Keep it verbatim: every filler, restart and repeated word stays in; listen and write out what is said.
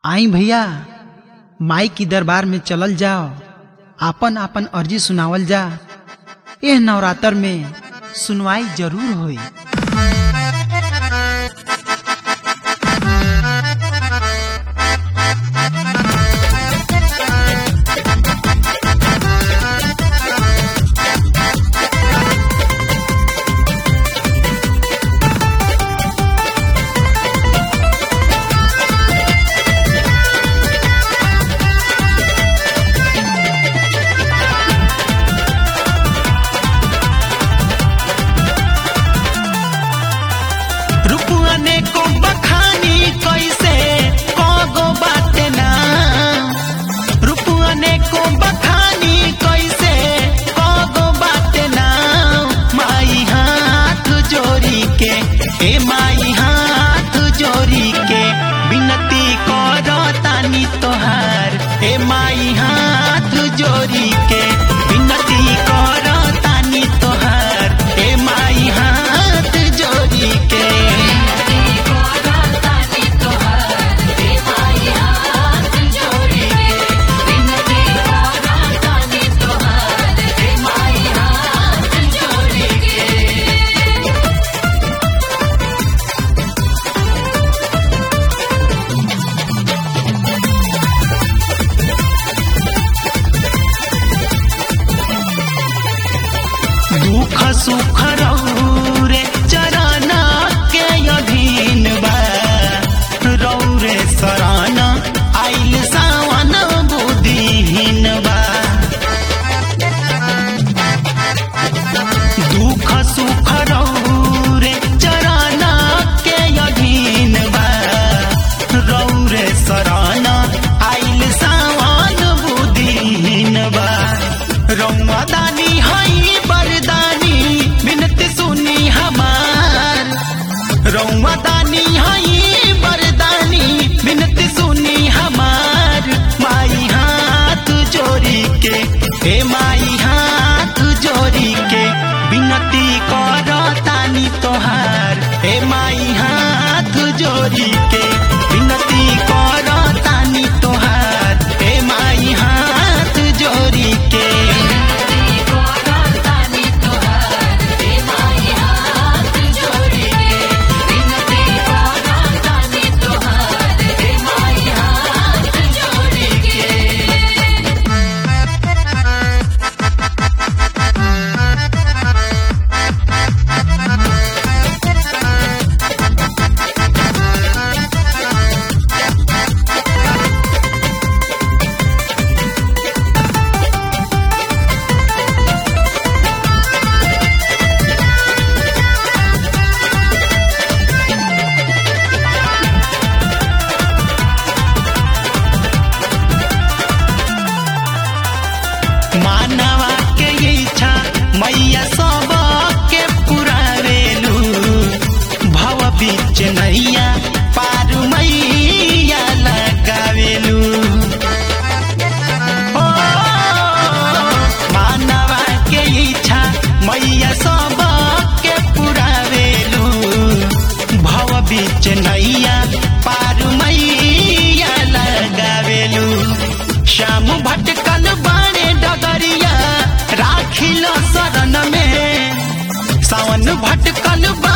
आई भैया माई की दरबार में चलल जाओ, आपन आपन अर्जी सुनावल जा। एह नवरात्र में सुनवाई जरूर होई। ए माई हाथ जोड़ी के विनती करो तानी तोहार। ए माई हाथ जोड़ी के विनती करो तानी तोहार। ए माई हाथ जोड़ी के दुख सुख रौरे चरण के अधीन बा। रौरे शरण आइल सावन बुद्धिहीन बा। दुख सुख रौरे चरण के अधीन बा। रौरे शरण आइल सावन बुद्धिहीन बा। रौआ दानी हई बरदानी विनती सुनी हमार। रौआ दानी हई बरदानी विनती सुनी हमार। माई हाथ जोड़ी के हे माई हाथ जोड़ी के विनती करो तानी तोहार। हे माई हाथ जोड़ी के विनती करो तानी तोहार। हे माई हाथ जोड़ी के मानवा के इच्छा मैया सब के पुरावेलू। भव बीच नैया पार मैया लगावेलू। ओ मानवा के इच्छा मैया सब के पुरावेलू। भव बीच नैया पार मैया लगावेलू। श्याम भटकल बाणे डगरिया राखिल शरण में। सावन भटकल